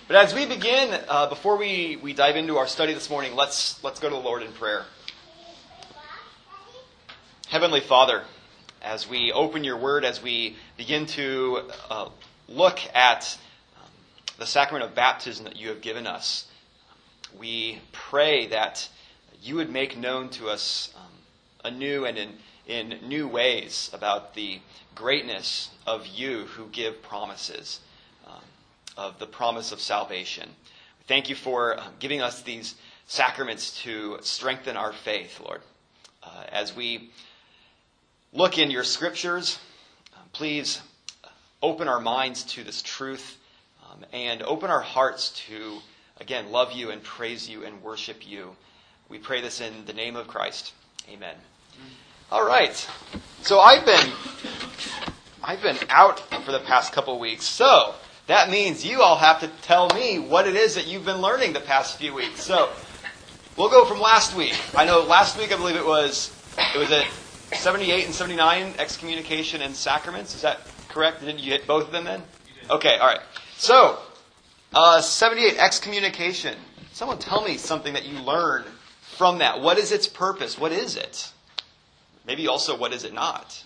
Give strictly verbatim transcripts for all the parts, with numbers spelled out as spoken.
But as we begin, uh, before we, we dive into our study this morning, let's let's go to the Lord in prayer. Heavenly Father, as we open your word, as we begin to uh, look at um, the sacrament of baptism that you have given us, we pray that you would make known to us um, anew and in, in new ways about the greatness of you who give promises, um, of the promise of salvation. Thank you for um, giving us these sacraments to strengthen our faith, Lord. Uh, as we look in your scriptures, uh, please open our minds to this truth um, and open our hearts to, again, love you and praise you and worship you. We pray this in the name of Christ. Amen. All right. So I've been I've been out for the past couple of weeks. So that means you all have to tell me what it is that you've been learning the past few weeks. So we'll go from last week. I know last week I believe it was it was at seventy-eight and seventy-nine, excommunication and sacraments. Is that correct? Did you hit both of them then? You did. Okay, all right. So uh, seventy-eight, excommunication. Someone tell me something that you learned from that. What is its purpose? What is it? Maybe also, what is it not?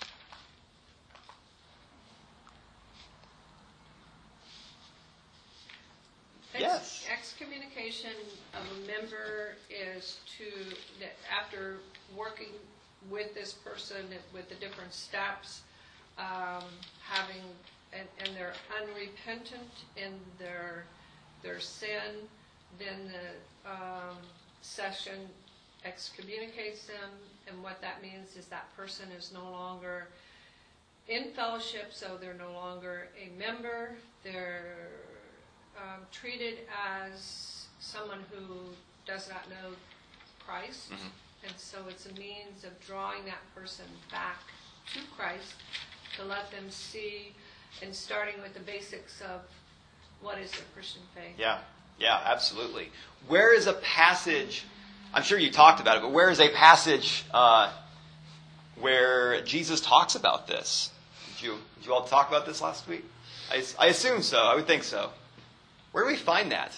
Ex- Yes. Excommunication of a member is to, that after working with this person, with the different steps, um, having, and, and they're unrepentant in their their sin, then the um, session excommunicates them, and what that means is that person is no longer in fellowship, so they're no longer a member. They're um, treated as someone who does not know Christ, Mm-hmm. and so it's a means of drawing that person back to Christ, to let them see, and starting with the basics of what is the Christian faith. Yeah, yeah, absolutely. Where is a passage, I'm sure you talked about it, but where is a passage uh, where Jesus talks about this? Did you, did you all talk about this last week? I, I assume so. I would think so. Where do we find that?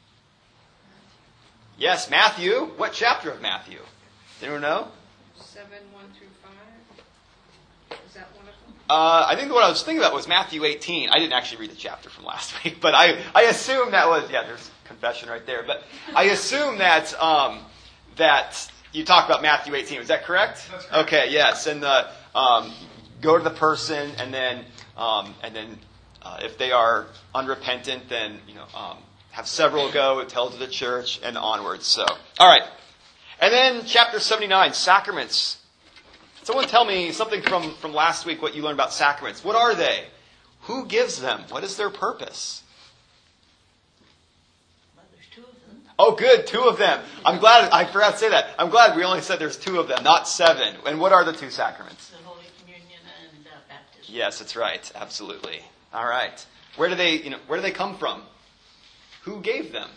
Yes, Matthew. What chapter of Matthew? Does anyone know? seven, one through five. Is that one of them? Uh, I think what I was thinking about was Matthew eighteen. I didn't actually read the chapter from last week, but I, I assume that was, yeah, there's confession right there. But I assume that um, that you talked about Matthew eighteen. Is that correct? That's correct. Okay, yes. And the, um, go to the person, and then um, and then uh, if they are unrepentant, then you know um, have several go, tell to the church, and onwards. So, all right. And then chapter seventy-nine, sacraments. Someone tell me something from, from last week, what you learned about sacraments. What are they? Who gives them? What is their purpose? Well, there's two of them. Oh, good, two of them. I'm glad, I forgot to say that. I'm glad we only said there's two of them, not seven. And what are the two sacraments? The Holy Communion and uh, baptism. Yes, that's right. Absolutely. All right. Where do they, you know, where do they come from? Who gave them?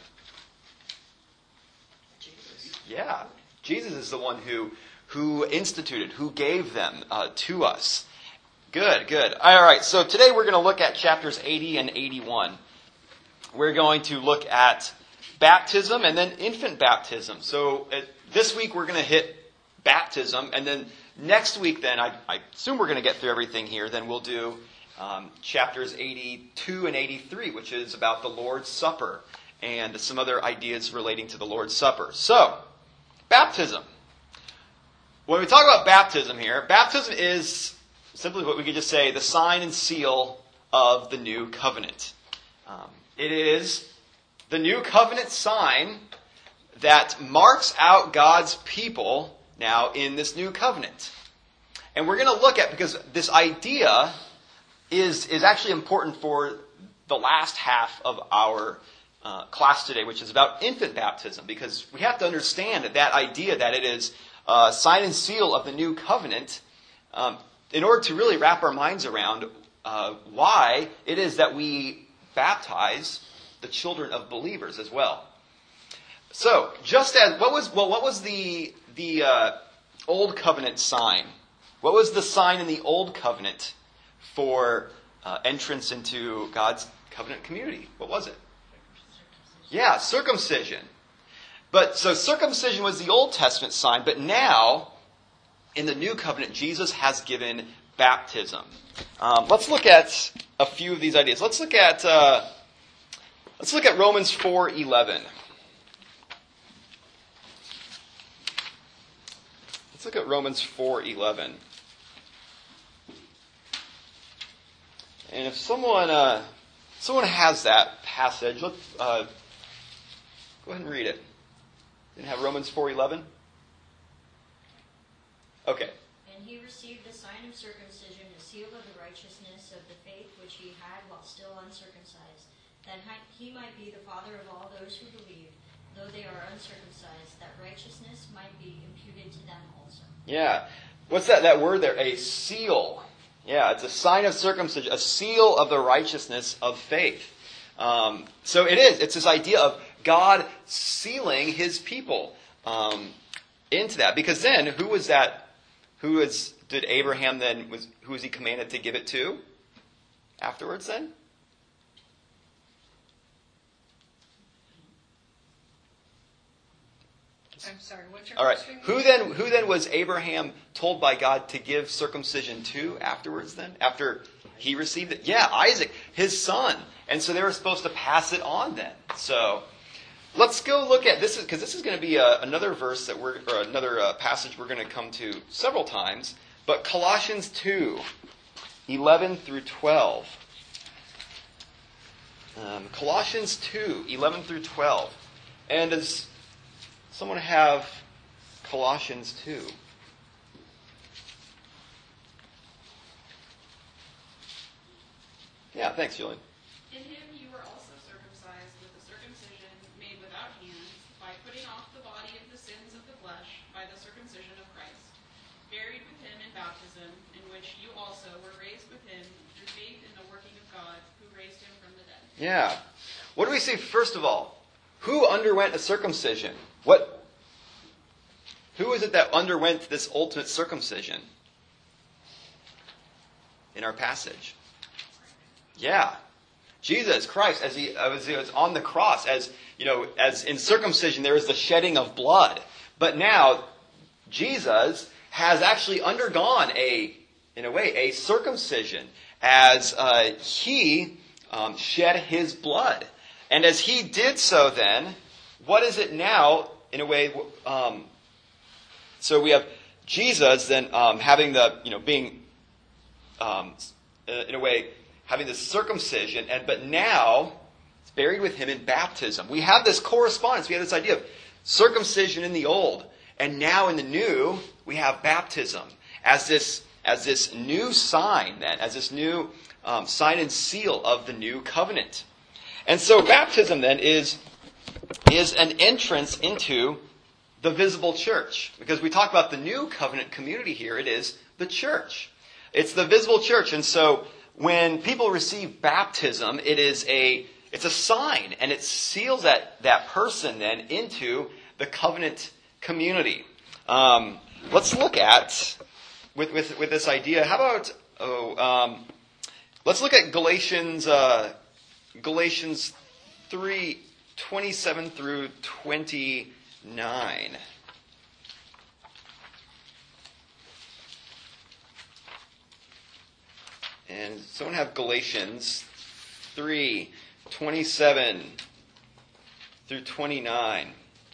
Jesus. Yeah. Jesus is the one who who instituted, who gave them uh, to us. Good, good. All right, so today we're going to look at chapters eighty and eighty-one. We're going to look at baptism and then infant baptism. So uh, this week we're going to hit baptism, and then next week then, I, I assume we're going to get through everything here, then we'll do um, chapters eighty-two and eighty-three, which is about the Lord's Supper and some other ideas relating to the Lord's Supper. So, baptism. When we talk about baptism here, baptism is simply what we could just say, the sign and seal of the new covenant. Um, it is the new covenant sign that marks out God's people now in this new covenant. And we're going to look at, because this idea is, is actually important for the last half of our uh, class today, which is about infant baptism, because we have to understand that that idea that it is Uh, sign and seal of the new covenant, um, in order to really wrap our minds around uh, why it is that we baptize the children of believers as well. So, just as what was well, what was the the uh, old covenant sign? What was the sign in the old covenant for uh, entrance into God's covenant community? What was it? Yeah, circumcision. But so circumcision was the Old Testament sign, but now in the New Covenant, Jesus has given baptism. Um, let's look at a few of these ideas. Let's look at uh, let's look at Romans four eleven. Let's look at Romans four eleven. And if someone uh, someone has that passage, let's uh, go ahead and read it. Didn't have Romans four eleven? Okay. And he received the sign of circumcision, a seal of the righteousness of the faith which he had while still uncircumcised, that he might be the father of all those who believe, though they are uncircumcised, that righteousness might be imputed to them also. Yeah. What's that, that word there? A seal. Yeah, it's a sign of circumcision, a seal of the righteousness of faith. Um, so it is. It's this idea of God sealing his people um, into that. Because then, who was that? Who was, did Abraham then, was, who was he commanded to give it to afterwards then? I'm sorry, what's your All right. question? Who then, who then was Abraham told by God to give circumcision to afterwards then? After he received it? Yeah, Isaac, his son. And so they were supposed to pass it on then. So let's go look at this, because this is going to be a, another verse that we're, or another uh, passage we're going to come to several times. But Colossians two, eleven through twelve. Um, Colossians two, eleven through twelve. And does someone have Colossians two? Yeah, thanks, Julian. In him you were also circumcised with a circumcision made without hands, by putting off the body of the sins of the flesh by the circumcision of Christ, buried with him in baptism, in which you also were raised with him through faith in the working of God, who raised him from the dead. Yeah. What do we see first of all? Who underwent a circumcision? What? Who is it that underwent this ultimate circumcision in our passage? Yeah. Jesus Christ, as he, as he was on the cross, as you know, as in circumcision there is the shedding of blood. But now Jesus has actually undergone a, in a way, a circumcision as uh, he um, shed his blood. And as he did so then, what is it now, in a way, um, so we have Jesus then um, having the, you know, being, um, in a way, having the circumcision, and but now it's buried with him in baptism. We have this correspondence. We have this idea of circumcision in the old, and now in the new, we have baptism as this as this new sign, then, as this new um, sign and seal of the new covenant. And so baptism then is, is an entrance into the visible church. Because we talk about the new covenant community here, it is the church. It's the visible church. And so when people receive baptism, it is a it's a sign, and it seals that, that person then into the covenant community. Um, let's look at, with, with, with this idea, how about, oh, um, let's look at Galatians uh, Galatians three, twenty-seven through twenty-nine. And someone have Galatians three, twenty-seven through twenty-nine.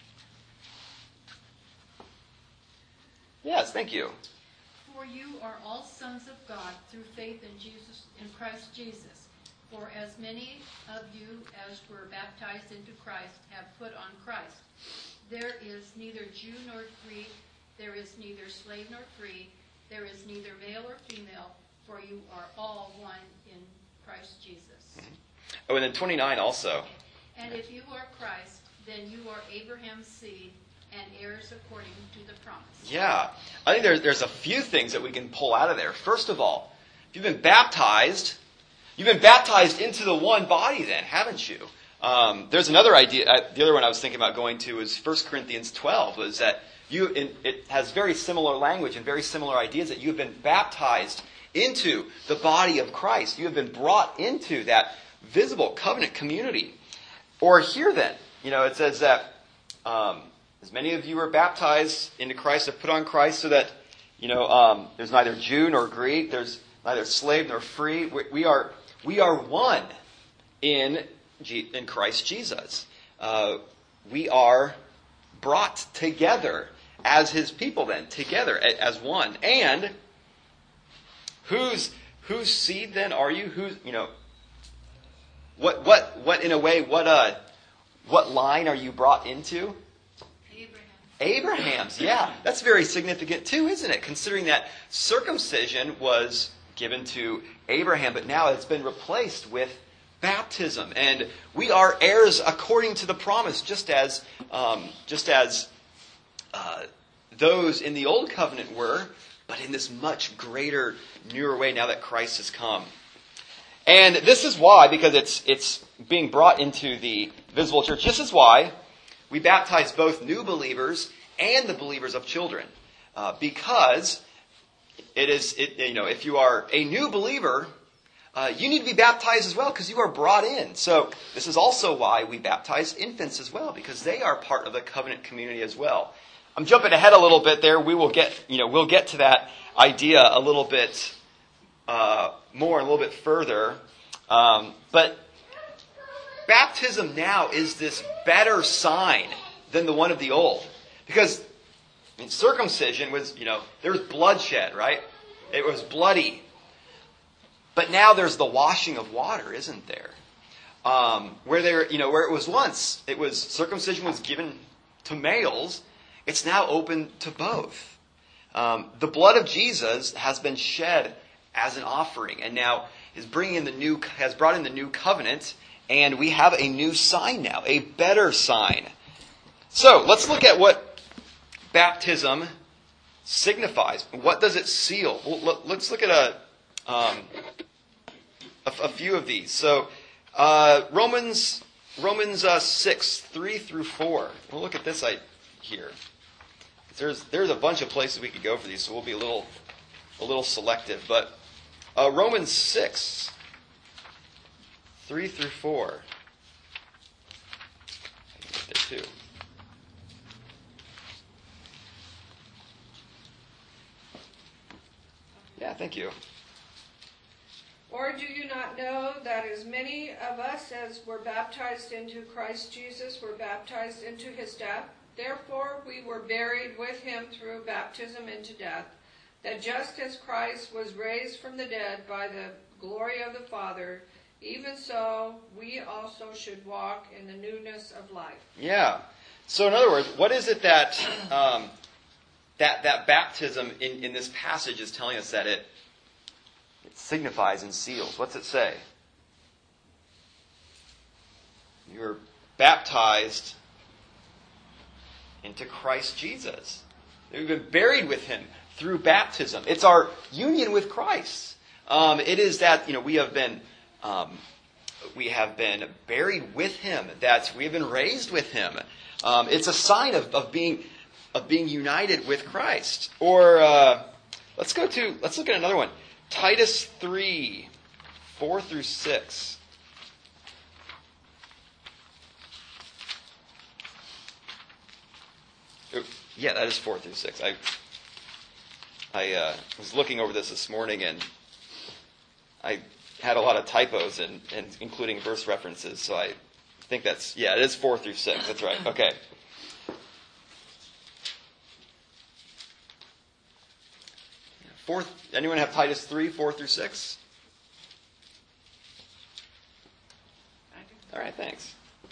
Yes, thank you. For you are all sons of God through faith in Jesus, in Christ Jesus. For as many of you as were baptized into Christ have put on Christ. There is neither Jew nor Greek, there is neither slave nor free, there is neither male or female, for you are all one in Christ Jesus. Oh, and then twenty-nine also. And if you are Christ, then you are Abraham's seed and heirs according to the promise. Yeah. I think there's, there's a few things that we can pull out of there. First of all, if you've been baptized, you've been baptized into the one body then, haven't you? Um, there's another idea. Uh, the other one I was thinking about going to is First Corinthians twelve, was that you in, it has very similar language and very similar ideas, that you have been baptized into the body of Christ. You have been brought into that visible covenant community. Or here then, you know, it says that um, as many of you are baptized into Christ, have put on Christ, so that, you know, um, there's neither Jew nor Greek, there's neither slave nor free. We, we are we are one in G, in Christ Jesus. Uh, we are brought together as His people, then together as one. And whose whose seed then are you? Who's you know? What what what in a way what uh what line are you brought into? Abraham's, yeah. That's very significant too, isn't it? Considering that circumcision was given to Abraham, but now it's been replaced with baptism. And we are heirs according to the promise, just as um, just as uh, those in the old covenant were, but in this much greater, newer way now that Christ has come. And this is why, because it's it's being brought into the visible church, this is why we baptize both new believers and the believers of children, uh, because it is, it, you know, if you are a new believer, uh, you need to be baptized as well because you are brought in. So this is also why we baptize infants as well, because they are part of the covenant community as well. I'm jumping ahead a little bit there. We will get, you know, we'll get to that idea a little bit uh, more, a little bit further, um, but. Baptism now is this better sign than the one of the old. Because I mean, circumcision was, you know, there was bloodshed, right? It was bloody. But now there's the washing of water, isn't there? Um, where there, you know, where it was once, it was circumcision was given to males. It's now open to both. Um, the blood of Jesus has been shed as an offering, and now is bringing in the new, has brought in the new covenant. And we have a new sign now, a better sign. So let's look at what baptism signifies. What does it seal? Well, let's look at a um, a, a few of these. So uh, Romans Romans uh, six three through four. We'll look at this I, here. There's there's a bunch of places we could go for these, so we'll be a little a little selective. But uh, Romans six. Three through four. I can get there too. Yeah, thank you. Or do you not know that as many of us as were baptized into Christ Jesus were baptized into His death? Therefore we were buried with Him through baptism into death, that just as Christ was raised from the dead by the glory of the Father, even so, we also should walk in the newness of life. Yeah. So in other words, what is it that um, that that baptism in, in this passage is telling us that it, it signifies and seals? What's it say? You're baptized into Christ Jesus. We've been buried with Him through baptism. It's our union with Christ. Um, it is that, you know, we have been Um, we have been buried with Him, that we have been raised with Him. Um, it's a sign of, of being of being united with Christ. Or uh, let's go to let's look at another one. Titus three, four through six. Oh, yeah, that is four through six. I I uh, was looking over this this morning and I. had a lot of typos, and, and including verse references, so I think that's, yeah, it is four through six, that's right, okay. Fourth, anyone have Titus three, four through six? All right, thanks.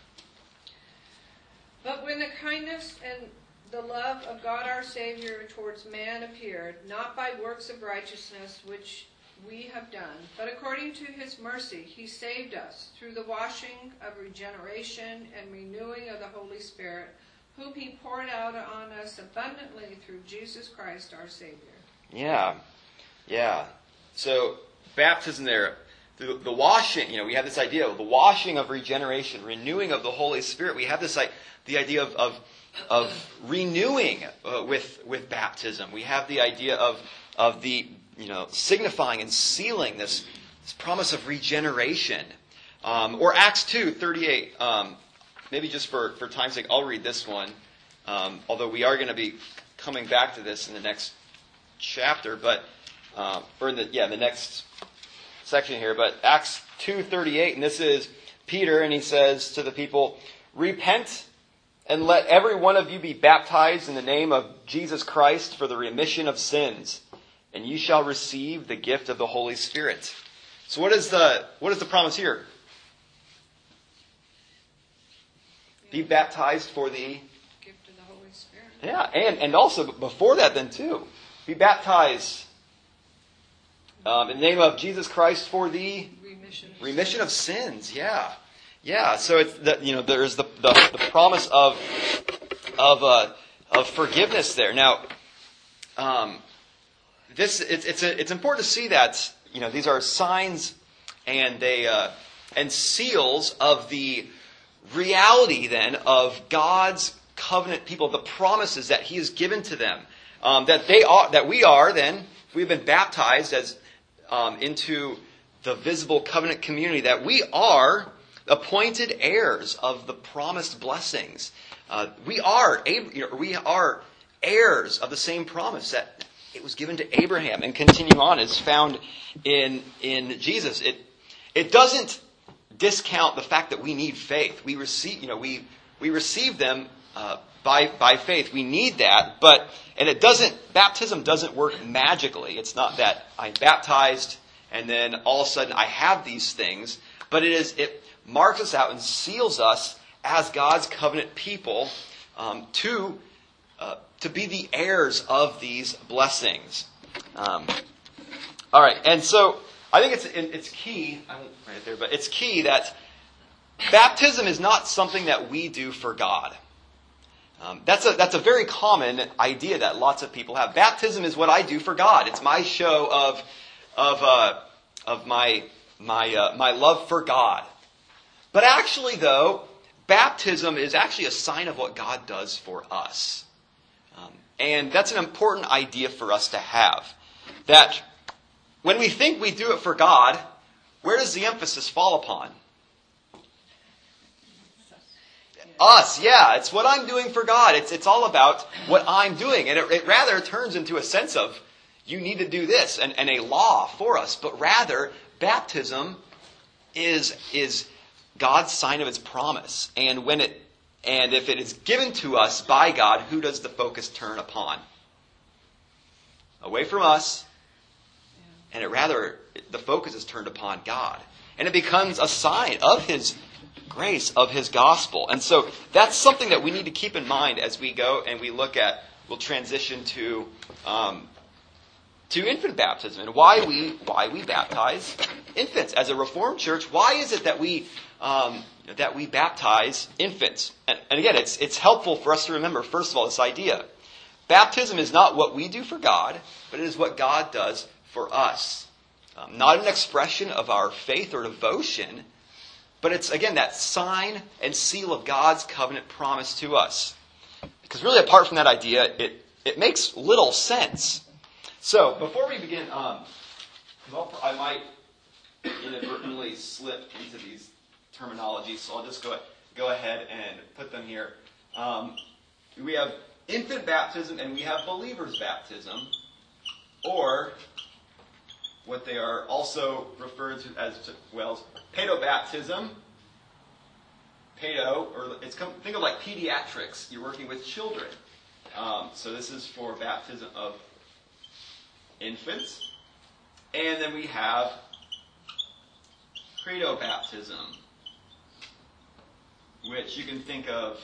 But when the kindness and the love of God our Savior towards man appeared, not by works of righteousness which we have done, but according to His mercy He saved us through the washing of regeneration and renewing of the Holy Spirit, whom He poured out on us abundantly through Jesus Christ our Savior. Yeah, yeah. So baptism there, the, the washing, you know, we have this idea of the washing of regeneration, renewing of the Holy Spirit. We have this like the idea of of, of renewing uh, with with baptism. We have the idea of of the you know, signifying and sealing this, this promise of regeneration. Um, or Acts two thirty-eight. Um, maybe just for, for time's sake, I'll read this one. Um, although we are going to be coming back to this in the next chapter, but um, or in the yeah the next section here. But Acts two thirty-eight, and this is Peter, and he says to the people, "Repent and let every one of you be baptized in the name of Jesus Christ for the remission of sins, and you shall receive the gift of the Holy Spirit." So what is the what is the promise here? Be baptized for the Gift of the Holy Spirit. yeah, and and also before that, then too, be baptized um, in the name of Jesus Christ for the Remission. of remission of sins. sins. Yeah, yeah. So it's the, you know there's the the, the promise of of uh, of forgiveness there. Now, um, this it's it's a, it's important to see that you know these are signs and they uh, and seals of the reality then of God's covenant people, the promises that He has given to them, um, that they are, that we are then, if we've been baptized as um, into the visible covenant community, that we are appointed heirs of the promised blessings. Uh, we are, you know, we are heirs of the same promise that it was given to Abraham, and continuing on is found in in Jesus. It it doesn't discount the fact that we need faith. We receive, you know, we we receive them uh, by by faith. We need that, but and it doesn't. Baptism doesn't work magically. It's not that I'm baptized and then all of a sudden I have these things. But it is it marks us out and seals us as God's covenant people um, to uh, to be the heirs of these blessings. Um, all right, and so. I think it's it's key, I won't write it there, but it's key that baptism is not something that we do for God. Um, that's a that's a very common idea that lots of people have. Baptism is what I do for God. It's my show of of uh, of my my uh, my love for God. But actually, though, baptism is actually a sign of what God does for us, um, and that's an important idea for us to have. That when we think we do it for God, where does the emphasis fall upon? Us, yeah. It's what I'm doing for God. It's it's all about what I'm doing. And it, it rather turns into a sense of, you need to do this, and, and a law for us. But rather, baptism is is God's sign of His promise. And when it and if it is given to us by God, who does the focus turn upon? Away from us. And it rather, the focus is turned upon God. And it becomes a sign of His grace, of His gospel. And so that's something that we need to keep in mind as we go and we look at, we'll transition to um, to infant baptism and why we why we baptize infants. As a Reformed church, why is it that we um, that we baptize infants? And, and again, it's it's helpful for us to remember, first of all, this idea. Baptism is not what we do for God, but it is what God does for us. Um, not an expression of our faith or devotion, but it's, again, that sign and seal of God's covenant promise to us. Because really, apart from that idea, it, it makes little sense. So, before we begin, um, well, I might inadvertently slip into these terminologies, so I'll just go, go ahead and put them here. Um, we have infant baptism and we have believer's baptism, or what they are also referred to as, well, pedobaptism. Pedo, or it's think of like pediatrics. You're working with children. Um, so this is for baptism of infants. And then we have credobaptism, which you can think of,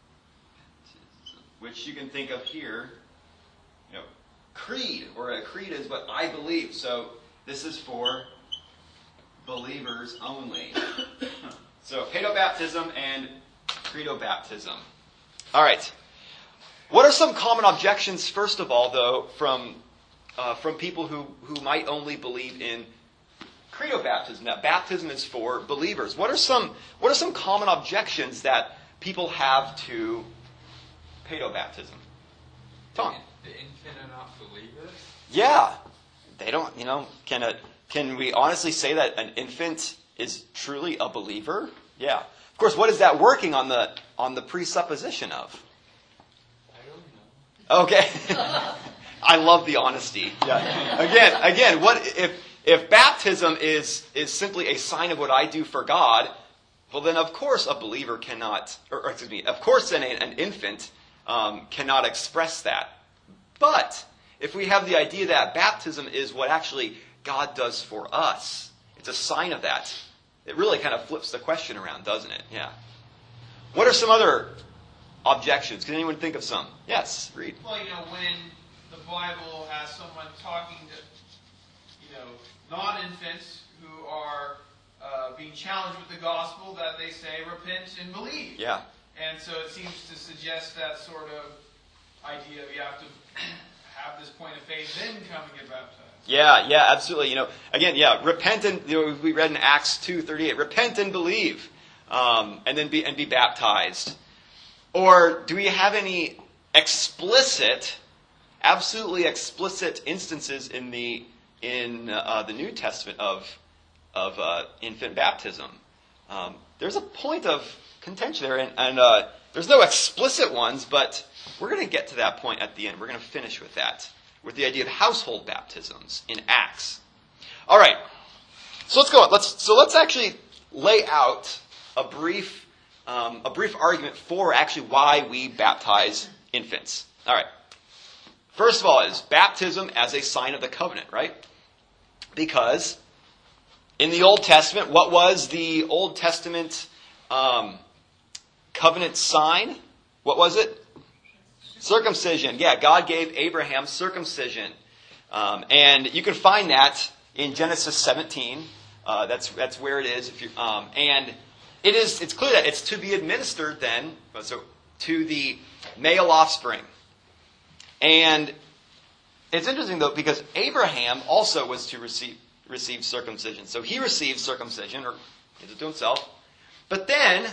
which you can think of here. You know, creed, or a creed is what I believe. So this is for believers only. So, pedobaptism and credobaptism. All right. What are some common objections, first of all, though, from uh, from people who, who might only believe in credobaptism? That baptism is for believers. What are some what are some common objections that people have to pedobaptism? Tom. The infant are not believers? Yeah. They don't, you know, can a, can we honestly say that an infant is truly a believer? Yeah. Of course, what is that working on the on the presupposition of? I don't know. Okay. I love the honesty. Yeah. Again, again, what if if baptism is is simply a sign of what I do for God? Well, then of course a believer cannot, or, or excuse me, of course then an infant um, cannot express that. But if we have the idea that baptism is what actually God does for us, it's a sign of that. It really kind of flips the question around, doesn't it? Yeah. What are some other objections? Can anyone think of some? Yes, read. Well, you know, when the Bible has someone talking to, you know, non-infants who are uh, being challenged with the gospel, that they say, repent and believe. Yeah. And so it seems to suggest that sort of idea of you have to have this point of faith, then come and get baptized. Yeah, yeah, absolutely. You know, again, yeah, repent and, you know, we read in Acts two thirty-eight, repent and believe, um, and then be and be baptized. Or do we have any explicit, absolutely explicit instances in the in uh, the New Testament of of uh, infant baptism? Um, there's a point of contention there, and, and uh, there's no explicit ones, but we're going to get to that point at the end. We're going to finish with that, with the idea of household baptisms in Acts. All right, so let's go on. Let's so let's actually lay out a brief um, a brief argument for actually why we baptize infants. All right. First of all, is baptism as a sign of the covenant, right? Because in the Old Testament, what was the Old Testament um, covenant sign? What was it? Circumcision. Yeah, God gave Abraham circumcision. Um, and you can find that in Genesis seventeen. Uh, that's that's where it is. If you um, and it is it's clear that it's to be administered then, so to the male offspring. And it's interesting though, because Abraham also was to receive receive circumcision. So he received circumcision, or gives it to himself. But then,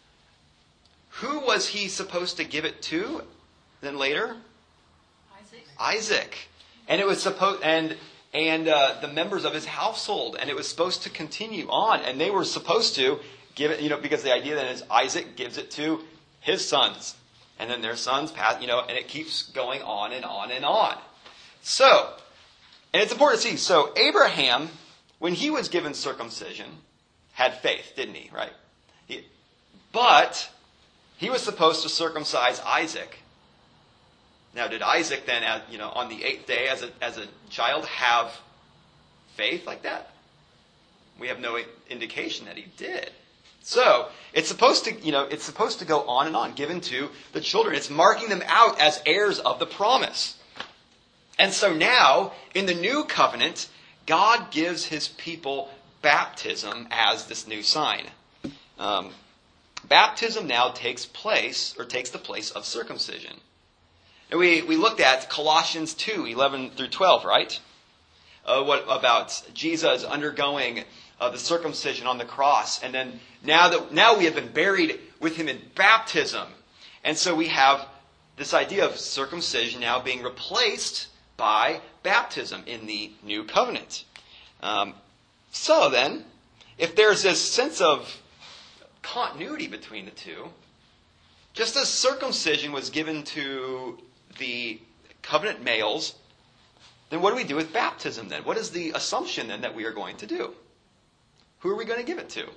who was he supposed to give it to? Then later, Isaac. Isaac, and it was supposed and and uh, the members of his household, and it was supposed to continue on, and they were supposed to give it, you know, because the idea then is Isaac gives it to his sons, and then their sons pass, you know, and it keeps going on and on and on. So, and it's important to see. So Abraham, when he was given circumcision, had faith, didn't he? Right? He, but he was supposed to circumcise Isaac. Now, did Isaac then, as, you know, on the eighth day as a as a child have faith like that? We have no indication that he did. So it's supposed to, you know, it's supposed to go on and on, given to the children. It's marking them out as heirs of the promise. And so now, in the new covenant, God gives his people baptism as this new sign. Um, baptism now takes place, or takes the place of circumcision. And we, we looked at Colossians two, eleven through twelve, right? Uh, what about Jesus undergoing uh, the circumcision on the cross, and then now that now we have been buried with him in baptism, and so we have this idea of circumcision now being replaced by baptism in the new covenant. Um, so then, if there's this sense of continuity between the two, just as circumcision was given to the covenant males, then what do we do with baptism then? What is the assumption then that we are going to do? Who are we going to give it to?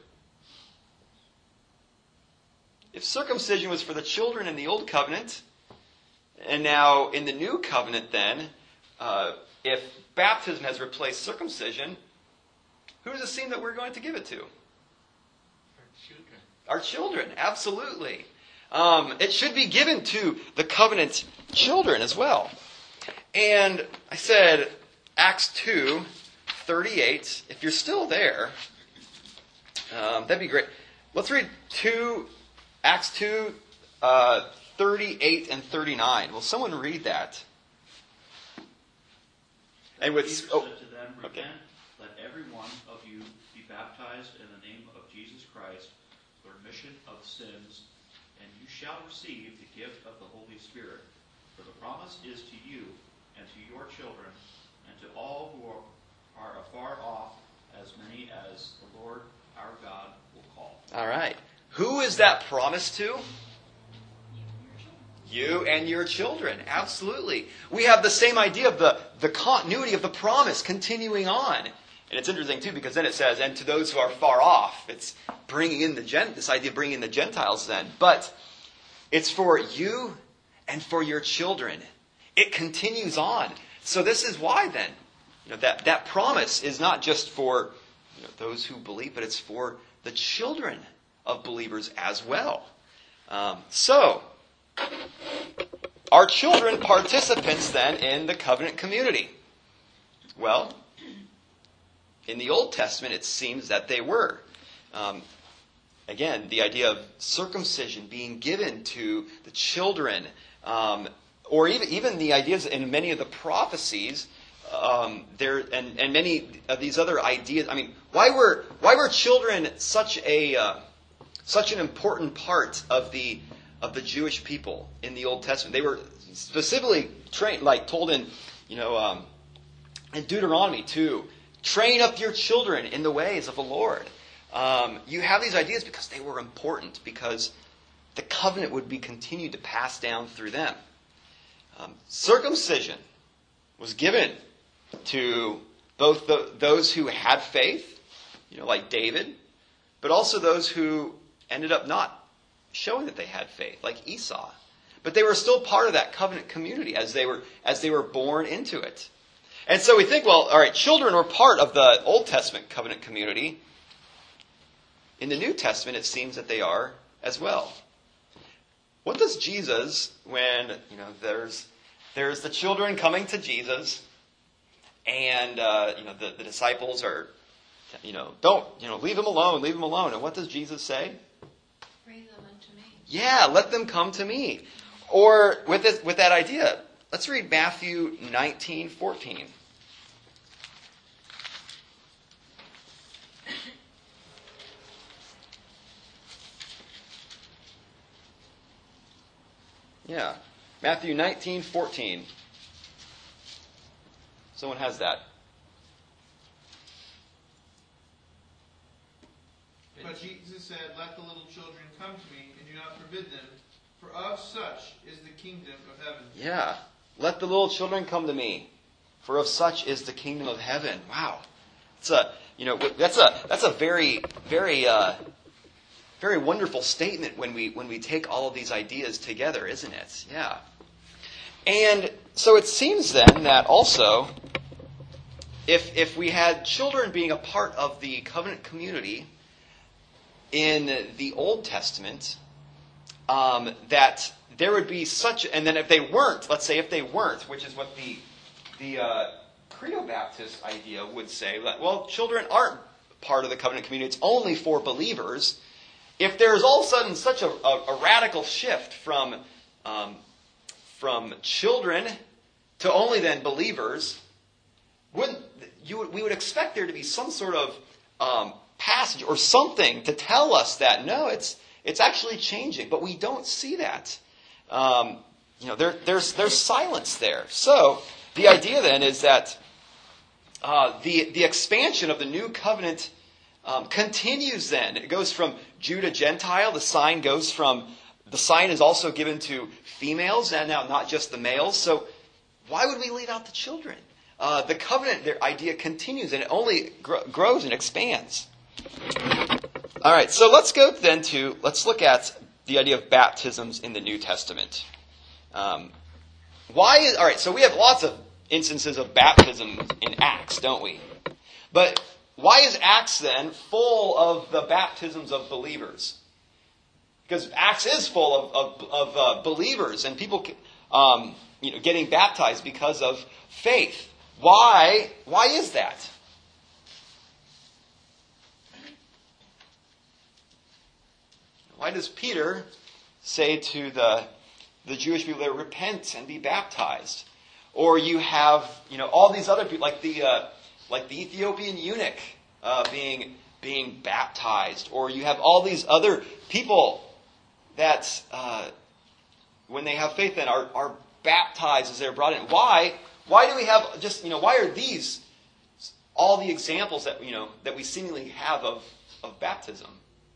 If circumcision was for the children in the old covenant, and now in the new covenant then, uh, if baptism has replaced circumcision, who does it seem that we're going to give it to? Our children. Our children, absolutely. Um, it should be given to the covenant children as well. And I said, Acts two thirty-eight, if you're still there, um, that'd be great. Let's read two, Acts two, uh, thirty-eight and thirty-nine. Will someone read that? And with, Peter oh, said to them, okay. repent, let every one of you be baptized in the name of Jesus Christ for remission of sins, and you shall receive the gift of the Holy Spirit. For the promise is to you and to your children and to all who are, are afar off, as many as the Lord our God will call. All right. Who is that promised to? You and your children. Absolutely. We have the same idea of the, the continuity of the promise continuing on. And it's interesting, too, because then it says, and to those who are far off. It's bringing in the gen- this idea of bringing in the Gentiles then. But it's for you and for your children. It continues on. So this is why then, you know, that, that promise is not just for you know, those who believe, but it's for the children of believers as well. Um, so, are children participants then in the covenant community? Well, in the Old Testament, it seems that they were. Um, again, the idea of circumcision being given to the children, um, or even, even the ideas in many of the prophecies, um, there and, and many of these other ideas. I mean, why were why were children such a uh, such an important part of the of the Jewish people in the Old Testament? They were specifically trained, like told in you know um, in Deuteronomy to train up your children in the ways of the Lord. Um, you have these ideas because they were important, because the covenant would be continued to pass down through them. Um, circumcision was given to both the, those who had faith, you know, like David, but also those who ended up not showing that they had faith, like Esau. But they were still part of that covenant community as they were as they were born into it. And so we think, well, all right, children were part of the Old Testament covenant community. In the New Testament, it seems that they are as well. What does Jesus, when you know there's there's the children coming to Jesus, and uh, you know the, the disciples are, you know, don't you know leave them alone, leave them alone. And what does Jesus say? Bring them unto me. Yeah, let them come to me. Or with this, with that idea, let's read Matthew nineteen fourteen. Yeah, Matthew nineteen fourteen. Someone has that. But Jesus said, "Let the little children come to me, and do not forbid them, for of such is the kingdom of heaven." Yeah, let the little children come to me, for of such is the kingdom of heaven. Wow, it's a you know that's a that's a very very uh, very wonderful statement when we when we take all of these ideas together, isn't it? Yeah, and so it seems then that also, if if we had children being a part of the covenant community in the Old Testament, um, that there would be such, and then if they weren't, let's say if they weren't, which is what the the uh, Credo-Baptist idea would say, that, well, children aren't part of the covenant community, it's only for believers. If there's all of a sudden such a, a, a radical shift from um, from children to only then believers, wouldn't you? Would, we would expect there to be some sort of um, passage or something to tell us that no, it's it's actually changing, but we don't see that. Um, you know, there, there's there's silence there. So the idea then is that uh, the the expansion of the new covenant um, continues. Then it goes from Jew to Gentile. The sign goes from the sign is also given to females and now not just the males. So why would we leave out the children? Uh, the covenant their idea continues, and it only gr- grows and expands. All right, so let's go then to, let's look at the idea of baptisms in the New Testament. Um, why is, all right, so we have lots of instances of baptism in Acts, don't we? But why is Acts then full of the baptisms of believers? Because Acts is full of, of, of uh, believers and people um, you know, getting baptized because of faith. Why? Why is that? Why does Peter say to the the Jewish people there, repent and be baptized? Or you have, you know, all these other people, like the uh, like the Ethiopian eunuch uh, being being baptized, or you have all these other people that uh, when they have faith, then are are baptized as they're brought in. Why? Why do we have just you know? Why are these all the examples that you know that we seemingly have of of baptism.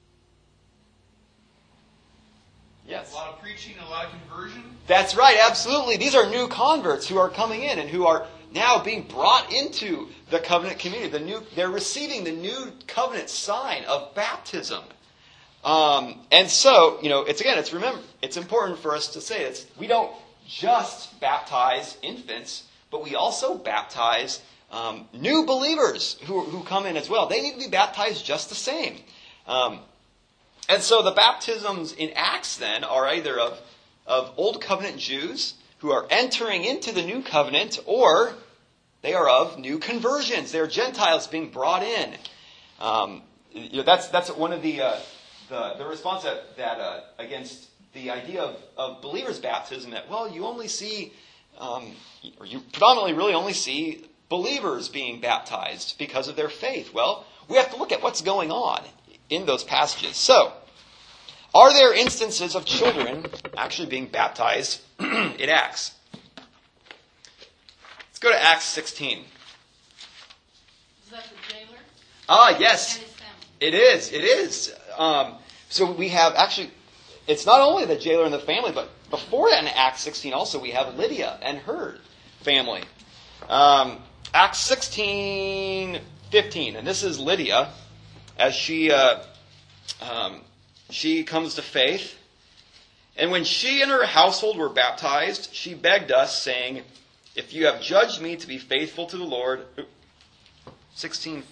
Yes. A lot of preaching, a lot of conversion. That's right, absolutely. These are new converts who are coming in and who are now being brought into the covenant community. The new, they're receiving the new covenant sign of baptism. Um, and so, you know, it's again, it's remember, it's important for us to say this. We don't just baptize infants, but we also baptize um, new believers who who come in as well. They need to be baptized just the same. Um, And so the baptisms in Acts then are either of, of Old Covenant Jews who are entering into the New Covenant, or they are of new conversions. They're Gentiles being brought in. Um, you know, that's that's one of the uh, the, the response that, that uh, against the idea of, of believers' baptism, that, well, you only see, um, or you predominantly really only see believers being baptized because of their faith. Well, we have to look at what's going on in those passages. So, are there instances of children actually being baptized in Acts? Let's go to Acts sixteen. Is that the jailer? Ah, yes. And his family. It is. It is. Um, so we have actually, it's not only the jailer and the family, but before that in Acts sixteen also we have Lydia and her family. Um, Acts sixteen fifteen, and this is Lydia as she uh, um, she comes to faith. And when she and her household were baptized, she begged us, saying, "If you have judged me to be faithful to the Lord..." sixteen...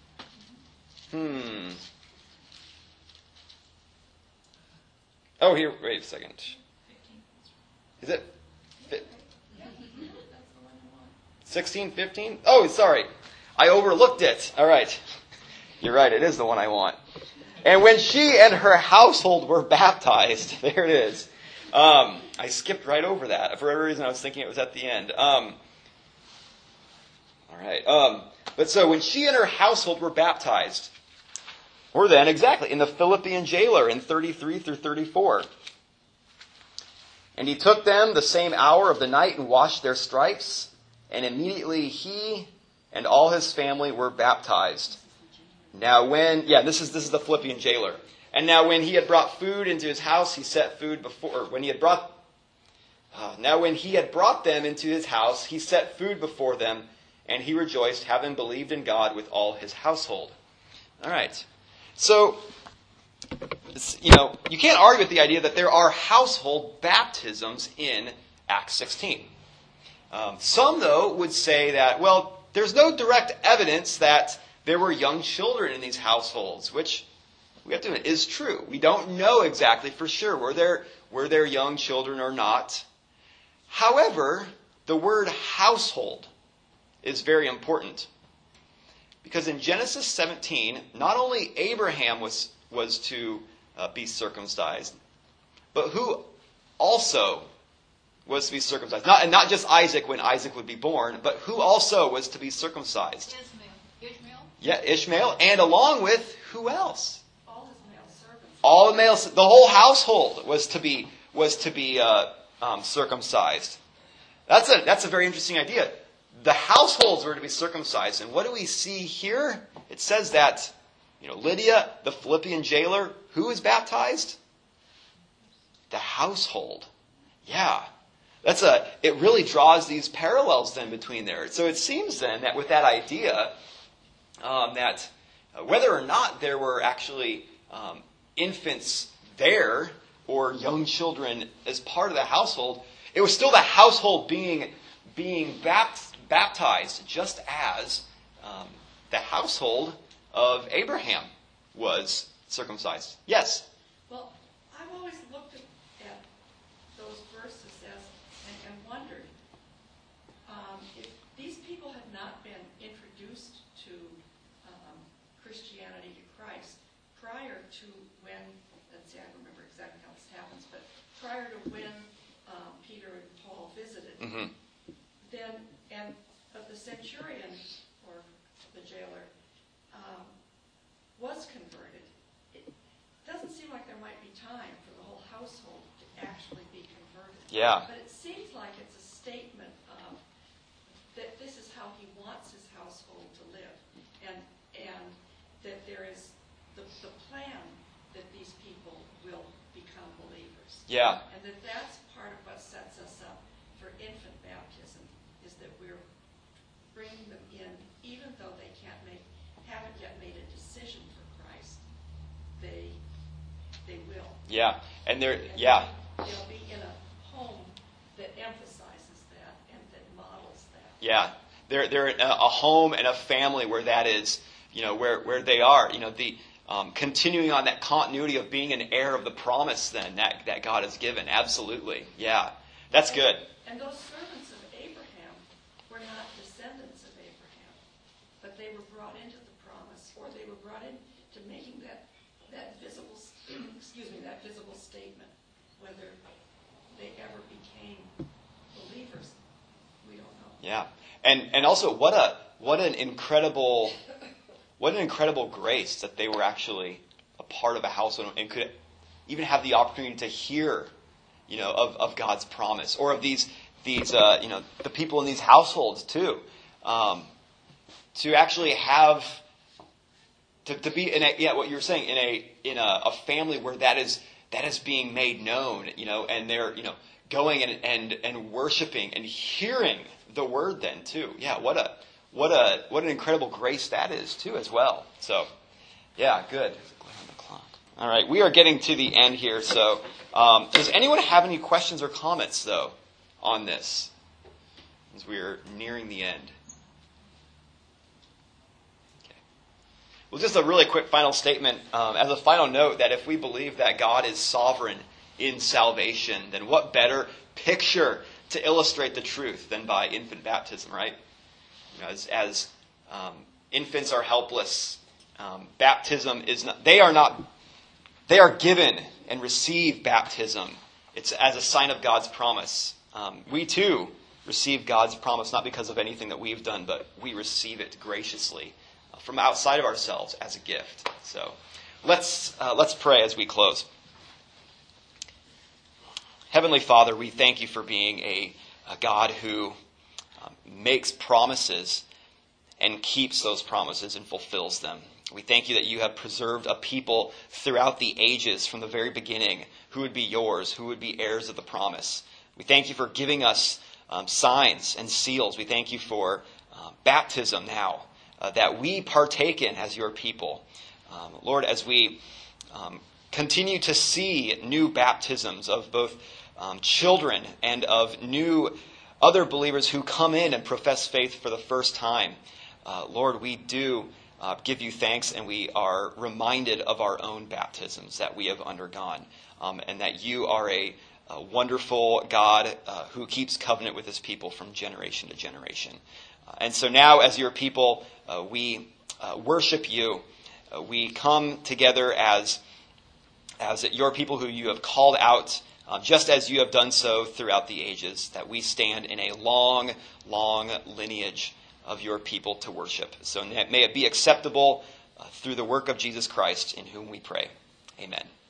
Hmm. Oh, here, wait a second. Is it sixteen fifteen? Oh, sorry. I overlooked it. All right. You're right, it is the one I want. And when she and her household were baptized, there it is. Um, I skipped right over that. For whatever reason, I was thinking it was at the end. Um, all right. Um, but so when she and her household were baptized, or then, exactly, in the Philippian jailer in thirty-three through thirty-four. And he took them the same hour of the night and washed their stripes, and immediately he and all his family were baptized. Now when, yeah, this is this is the Philippian jailer. And now when he had brought food into his house, he set food before, or when he had brought, uh, now when he had brought them into his house, he set food before them, and he rejoiced, having believed in God with all his household. All right. So, you know, you can't argue with the idea that there are household baptisms in Acts sixteen. Um, some, though, would say that, well, there's no direct evidence that there were young children in these households, which we have to admit is true. We don't know exactly for sure. Were there, were there young children or not? However, the word household is very important. Because in Genesis seventeen, not only Abraham was, was to uh, be circumcised, but who also was to be circumcised? Not, and not just Isaac when Isaac would be born, but who also was to be circumcised? Ishmael. Ishmael? Yeah, Ishmael, and along with who else? All his male servants. All the males, the whole household was to be was to be uh, um, circumcised. That's a that's a very interesting idea. The households were to be circumcised, and what do we see here? It says that, you know, Lydia, the Philippian jailer, who is baptized? The household. Yeah. That's a, it really draws these parallels then between there. So it seems then that with that idea, um, that whether or not there were actually um, infants there or young children as part of the household, it was still the household being, being bapt, baptized just as um, the household of Abraham was circumcised. Yes? Well, I've always looked at, at those verses as, and, and wondered um, if these people had not been introduced to um, Christianity, to Christ, prior to when, let's see, I don't remember exactly how this happens, but prior to when um, Peter and Paul visited, Mm-hmm. then, and uh, the centurion, or the jailer, um, was converted. It doesn't seem like there might be time for the whole household to actually be converted. Yeah. But it seems like it's a statement of that this is how he wants his household to live, and and that there is the Yeah. And that that's part of what sets us up for infant baptism, is that we're bringing them in, even though they can't make, haven't yet made a decision for Christ. They, they will. Yeah. And they're, And yeah. they'll be in a home that emphasizes that and that models that. Yeah. They're, they're in a, a home and a family where that is, you know, where, where they are. You know, the um, continuing on that continuity of being an heir of the promise then that, that God has given. Absolutely. Yeah. That's good. And those servants of Abraham were not descendants of Abraham, but they were brought into the promise, or they were brought into making that, that visible, excuse me, that visible statement. Whether they ever became believers, we don't know. Yeah. And and also what a what an incredible what an incredible grace that they were actually a part of a household and could even have the opportunity to hear, you know, of, of God's promise, or of these these uh, you know, the people in these households too, um, to actually have to, to be in a, yeah, what you were saying, in a in a, a family where that is that is being made known, you know, and they're, you know, going and and and worshiping and hearing the word then too. Yeah, what a what a what an incredible grace that is too as well. So, yeah, good. All right, we are getting to the end here. So, um, does anyone have any questions or comments though on this, as we are nearing the end? Okay. Well, just a really quick final statement um, as a final note, that if we believe that God is sovereign in salvation, then what better picture to illustrate the truth than by infant baptism, right? You know, as, as um, infants are helpless, um, baptism is not. They are not. They are given and receive baptism. It's as a sign of God's promise. Um, we too receive God's promise not because of anything that we've done, but we receive it graciously from outside of ourselves as a gift. So let's uh, let's pray as we close. Heavenly Father, we thank you for being a, a God who um, makes promises and keeps those promises and fulfills them. We thank you that you have preserved a people throughout the ages from the very beginning who would be yours, who would be heirs of the promise. We thank you for giving us um, signs and seals. We thank you for uh, baptism now uh, that we partake in as your people. Um, Lord, as we um, continue to see new baptisms of both Um, children and of new other believers who come in and profess faith for the first time. Uh, Lord, we do uh, give you thanks, and we are reminded of our own baptisms that we have undergone, um, and that you are a, a wonderful God uh, who keeps covenant with his people from generation to generation. Uh, and so now, as your people, uh, we uh, worship you. Uh, we come together as, as your people who you have called out, Uh, just as you have done so throughout the ages, that we stand in a long, long lineage of your people to worship. So may it be acceptable uh, through the work of Jesus Christ, in whom we pray. Amen.